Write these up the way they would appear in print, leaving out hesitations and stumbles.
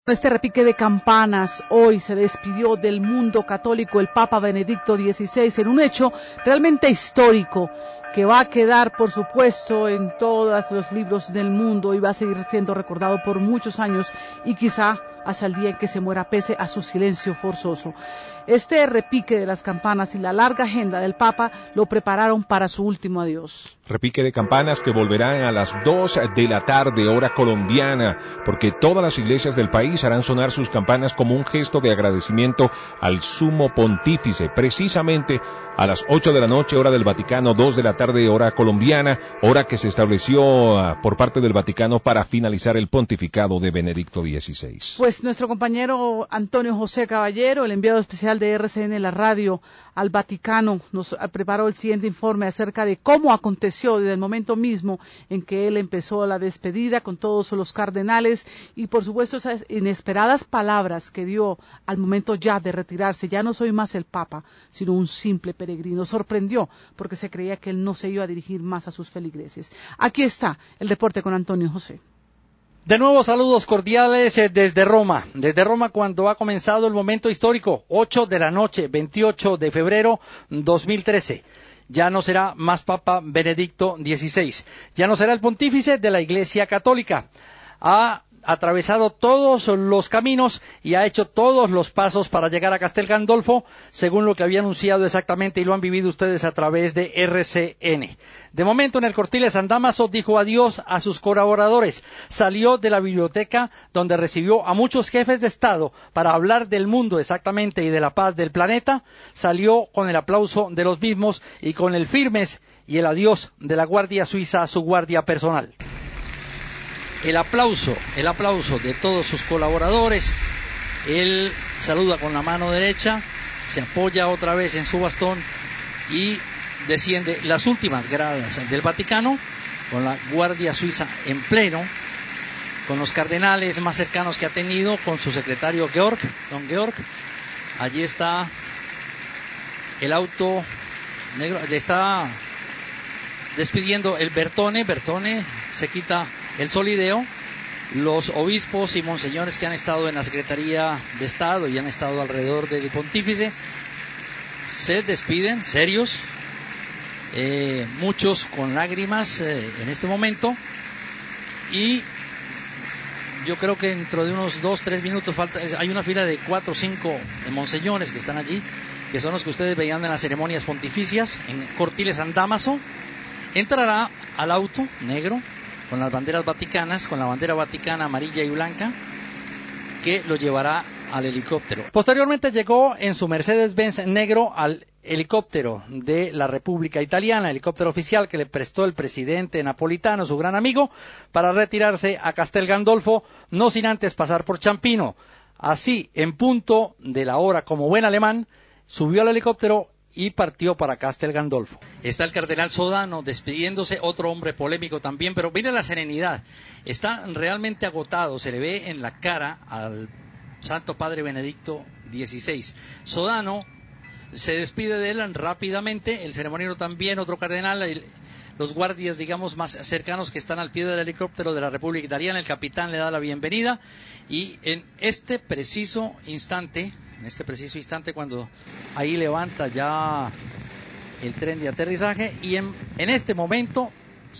Este repique de campanas, hoy se despidió del mundo católico el Papa Benedicto XVI en un hecho realmente histórico que va a quedar, por supuesto, en todos los libros del mundo y va a seguir siendo recordado por muchos años y quizá hasta el día en que se muera pese a su silencio forzoso. Este repique de las campanas y la larga agenda del Papa lo prepararon para su último adiós. Repique de campanas que volverán a las 2 de la tarde, hora colombiana, porque todas las iglesias del país harán sonar sus campanas como un gesto de agradecimiento al sumo pontífice, precisamente a las 8 de la noche, hora del Vaticano, 2 de la tarde, hora colombiana, hora que se estableció por parte del Vaticano para finalizar el pontificado de Benedicto XVI. Pues nuestro compañero Antonio José Caballero, el enviado especial de RCN, la radio, al Vaticano, nos preparó el siguiente informe acerca de cómo aconteció desde el momento mismo en que él empezó la despedida con todos los cardenales y por supuesto esas inesperadas palabras que dio al momento ya de retirarse. Ya no soy más el Papa, sino un simple peregrino. Sorprendió porque se creía que él no se iba a dirigir más a sus feligreses. Aquí está el reporte con Antonio José. De nuevo, saludos cordiales desde Roma. Desde Roma, cuando ha comenzado el momento histórico, 8 de la noche, 28 de febrero 2013. Ya no será más Papa Benedicto XVI. Ya no será el pontífice de la Iglesia Católica. Ha atravesado todos los caminos y ha hecho todos los pasos para llegar a Castel Gandolfo, según lo que había anunciado exactamente y lo han vivido ustedes a través de RCN. De momento, en el Cortile San Dámaso dijo adiós a sus colaboradores. Salió de la biblioteca donde recibió a muchos jefes de Estado para hablar del mundo exactamente y de la paz del planeta. Salió con el aplauso de los mismos y con el firmes y el adiós de la Guardia Suiza a su guardia personal. El aplauso de todos sus colaboradores. Él saluda con la mano derecha, se apoya otra vez en su bastón y desciende las últimas gradas del Vaticano con la Guardia Suiza en pleno, con los cardenales más cercanos que ha tenido, con su secretario don Georg. Allí está el auto negro, le está despidiendo el Bertone se quita el solideo. Los obispos y monseñores que han estado en la Secretaría de Estado y han estado alrededor del pontífice se despiden, serios, muchos con lágrimas en este momento, y yo creo que dentro de unos 2-3 minutos hay una fila de 4 o 5 monseñores que están allí, que son los que ustedes veían en las ceremonias pontificias en Cortile San Dámaso. Entrará al auto negro con las banderas vaticanas, con la bandera vaticana amarilla y blanca, que lo llevará al helicóptero. Posteriormente llegó en su Mercedes-Benz negro al helicóptero de la República Italiana, helicóptero oficial que le prestó el presidente Napolitano, su gran amigo, para retirarse a Castel Gandolfo, no sin antes pasar por Ciampino. Así, en punto de la hora, como buen alemán, subió al helicóptero y partió para Castel Gandolfo. Está el cardenal Sodano despidiéndose, otro hombre polémico también, pero mire la serenidad, está realmente agotado, se le ve en la cara al Santo Padre Benedicto XVI. Sodano se despide de él rápidamente, el ceremoniero también, otro cardenal, los guardias, digamos, más cercanos que están al pie del helicóptero de la República Italiana, el capitán le da la bienvenida, y en este preciso instante, cuando ahí levanta ya el tren de aterrizaje, y en este momento,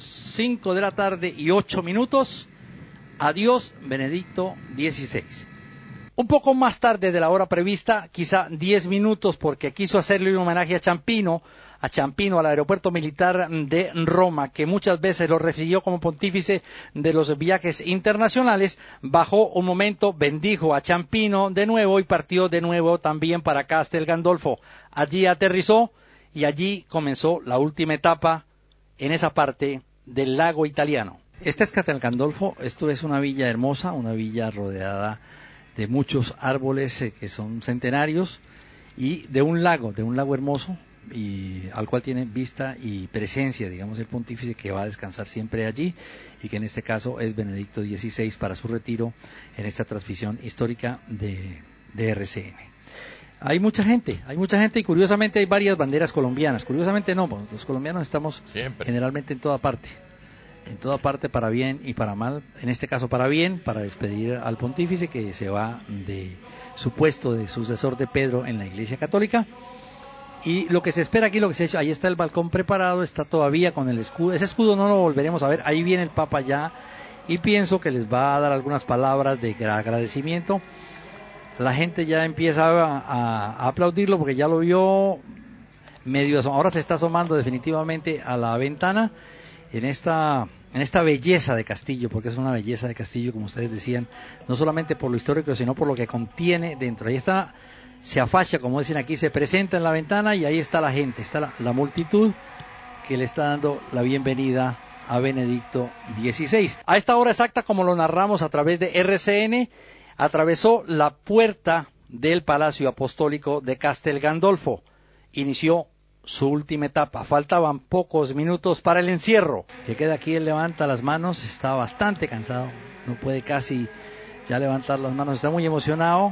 5 de la tarde y 8 minutos, adiós Benedicto XVI. Un poco más tarde de la hora prevista, quizá 10 minutos, porque quiso hacerle un homenaje a Ciampino, al aeropuerto militar de Roma, que muchas veces lo recibió como pontífice de los viajes internacionales. Bajó un momento, bendijo a Ciampino de nuevo y partió de nuevo también para Castel Gandolfo. Allí aterrizó y allí comenzó la última etapa en esa parte del lago italiano. Este es Castel Gandolfo, esto es una villa hermosa, una villa rodeada de muchos árboles que son centenarios y de un lago hermoso, y al cual tiene vista y presencia, digamos, el pontífice, que va a descansar siempre allí, y que en este caso es Benedicto XVI para su retiro en esta transmisión histórica de RCN. Hay mucha gente y curiosamente hay varias banderas colombianas. Curiosamente no, los colombianos estamos siempre, generalmente en toda parte. en toda parte para bien y para mal, en este caso para bien, para despedir al pontífice que se va de su puesto de sucesor de Pedro en la Iglesia Católica. Y lo que se espera aquí, lo que se ha hecho, ahí está el balcón preparado, está todavía con el escudo, ese escudo no lo volveremos a ver, ahí viene el Papa ya, y pienso que les va a dar algunas palabras de agradecimiento. La gente ya empieza a aplaudirlo porque ya lo vio medio, ahora se está asomando definitivamente a la ventana en esta belleza de castillo, porque es una belleza de castillo, como ustedes decían, no solamente por lo histórico, sino por lo que contiene dentro. Ahí está, se afacha, como dicen aquí, se presenta en la ventana y ahí está la gente, está la multitud que le está dando la bienvenida a Benedicto XVI. A esta hora exacta, como lo narramos a través de RCN, atravesó la puerta del Palacio Apostólico de Castel Gandolfo. Inició su última etapa. Faltaban pocos minutos para el encierro. Que queda aquí, él levanta las manos, está bastante cansado, no puede casi ya levantar las manos, está muy emocionado.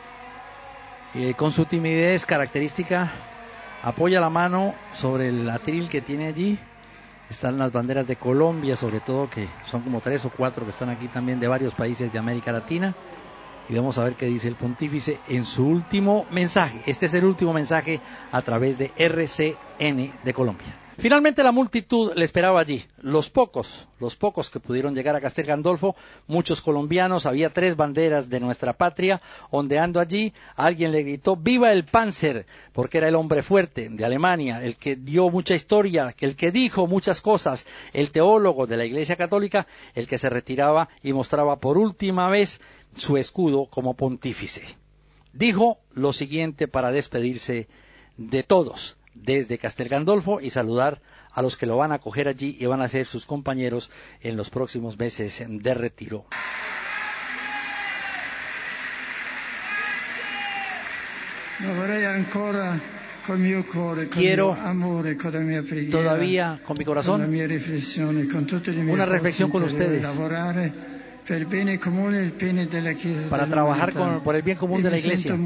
Con su timidez característica, apoya la mano sobre el atril que tiene allí. Están las banderas de Colombia, sobre todo, que son como 3 o 4 que están aquí también de varios países de América Latina. Y vamos a ver qué dice el pontífice en su último mensaje. Este es el último mensaje a través de RCN de Colombia. Finalmente la multitud le esperaba allí, los pocos que pudieron llegar a Castel Gandolfo, muchos colombianos, había 3 banderas de nuestra patria, ondeando allí. Alguien le gritó ¡viva el Panzer!, porque era el hombre fuerte de Alemania, el que dio mucha historia, el que dijo muchas cosas, el teólogo de la Iglesia Católica, el que se retiraba y mostraba por última vez su escudo como pontífice. Dijo lo siguiente para despedirse de todos desde Castel Gandolfo y saludar a los que lo van a acoger allí y van a ser sus compañeros en los próximos meses de retiro. Quiero todavía con mi corazón una reflexión con ustedes para trabajar por el bien común de la Iglesia,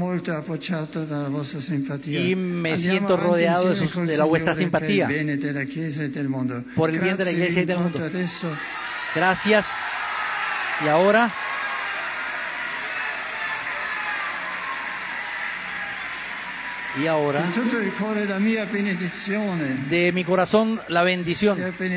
y me siento rodeado de la vuestra simpatía por el bien de la Iglesia y del mundo. Gracias. Y ahora de mi corazón la bendición.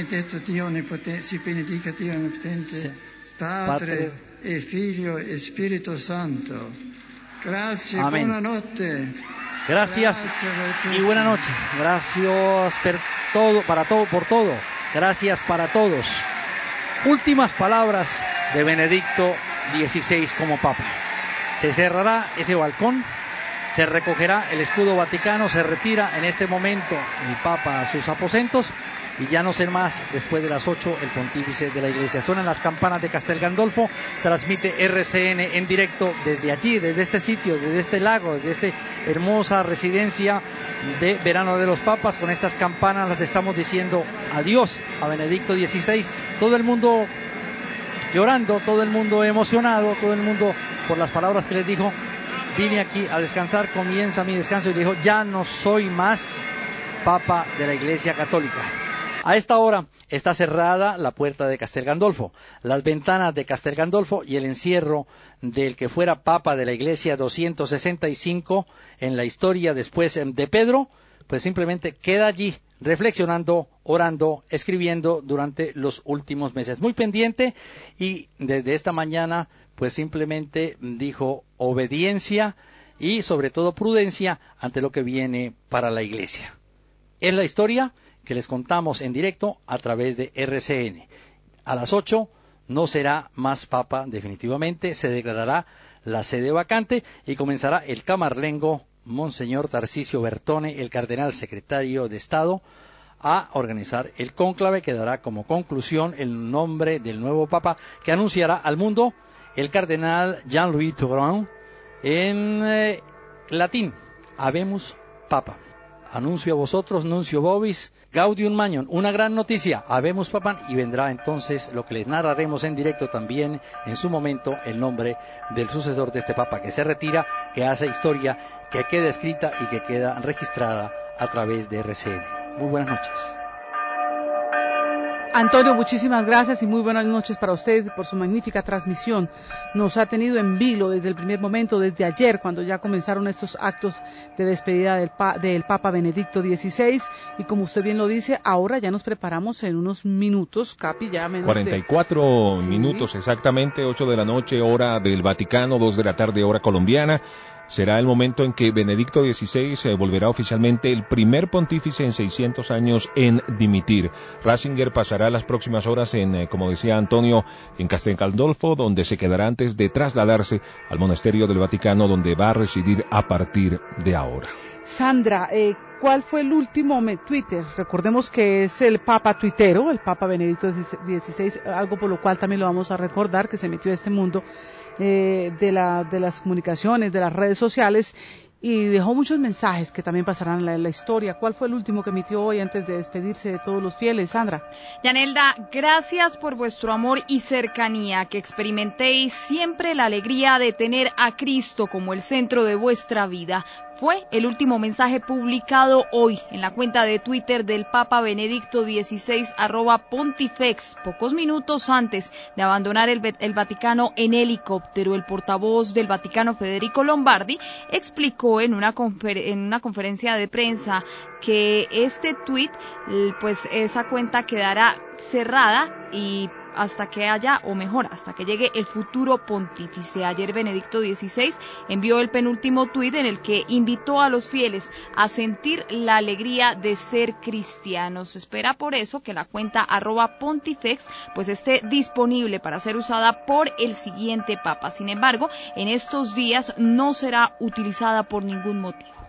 Padre e Figlio e Spirito Santo. Grazie, Amén. Buonanotte. Gracias y buena noche. Gracias por todo. Gracias para todos. Últimas palabras de Benedicto XVI como Papa. Se cerrará ese balcón, se recogerá el escudo vaticano, se retira en este momento el Papa a sus aposentos. Y ya no sé más, después de las 8, el pontífice de la Iglesia. Suenan las campanas de Castel Gandolfo, transmite RCN en directo desde allí, desde este sitio, desde este lago, desde esta hermosa residencia de verano de los papas. Con estas campanas las estamos diciendo adiós a Benedicto XVI. Todo el mundo llorando, todo el mundo emocionado, todo el mundo por las palabras que les dijo. Vine aquí a descansar, comienza mi descanso, y dijo, ya no soy más Papa de la Iglesia Católica. A esta hora está cerrada la puerta de Castel Gandolfo, las ventanas de Castel Gandolfo y el encierro del que fuera Papa de la Iglesia 265 en la historia después de Pedro, pues simplemente queda allí reflexionando, orando, escribiendo durante los últimos meses. Muy pendiente, y desde esta mañana pues simplemente dijo obediencia y sobre todo prudencia ante lo que viene para la Iglesia. Es la historia que les contamos en directo a través de RCN. A las 8 no será más Papa definitivamente, se declarará la sede vacante y comenzará el camarlengo Monseñor Tarcisio Bertone, el cardenal secretario de Estado, a organizar el cónclave que dará como conclusión el nombre del nuevo Papa, que anunciará al mundo el cardenal Jean-Louis Tauran en latín, Habemus Papa. Anuncio a vosotros, nuncio vobis, gaudium magnum, una gran noticia, Habemus Papam, y vendrá entonces lo que les narraremos en directo también en su momento, el nombre del sucesor de este Papa que se retira, que hace historia, que queda escrita y que queda registrada a través de RCN. Muy buenas noches. Antonio, muchísimas gracias y muy buenas noches para usted por su magnífica transmisión. Nos ha tenido en vilo desde el primer momento, desde ayer, cuando ya comenzaron estos actos de despedida del Papa Benedicto XVI. Y como usted bien lo dice, ahora ya nos preparamos en unos minutos, Capi, ya menos 44 minutos exactamente, 8 de la noche, hora del Vaticano, 2 de la tarde, hora colombiana. Será el momento en que Benedicto XVI volverá oficialmente el primer pontífice en 600 años en dimitir. Ratzinger pasará las próximas horas como decía Antonio, en Castel Gandolfo, donde se quedará antes de trasladarse al monasterio del Vaticano, donde va a residir a partir de ahora. Sandra, ¿cuál fue el último Twitter? Recordemos que es el Papa tuitero, el Papa Benedicto XVI, algo por lo cual también lo vamos a recordar, que se metió a este mundo de las comunicaciones, de las redes sociales, y dejó muchos mensajes que también pasarán en la historia. ¿Cuál fue el último que emitió hoy antes de despedirse de todos los fieles, Sandra? Yanelda, gracias por vuestro amor y cercanía, que experimentéis siempre la alegría de tener a Cristo como el centro de vuestra vida. Fue el último mensaje publicado hoy en la cuenta de Twitter del Papa Benedicto XVI, @Pontifex, pocos minutos antes de abandonar el Vaticano en helicóptero. El portavoz del Vaticano, Federico Lombardi, explicó en una conferencia de prensa que este tuit, pues esa cuenta quedará cerrada y hasta que llegue el futuro pontífice. Ayer Benedicto XVI envió el penúltimo tuit en el que invitó a los fieles a sentir la alegría de ser cristianos. Espera por eso que la cuenta @Pontifex pues esté disponible para ser usada por el siguiente papa. Sin embargo, en estos días no será utilizada por ningún motivo.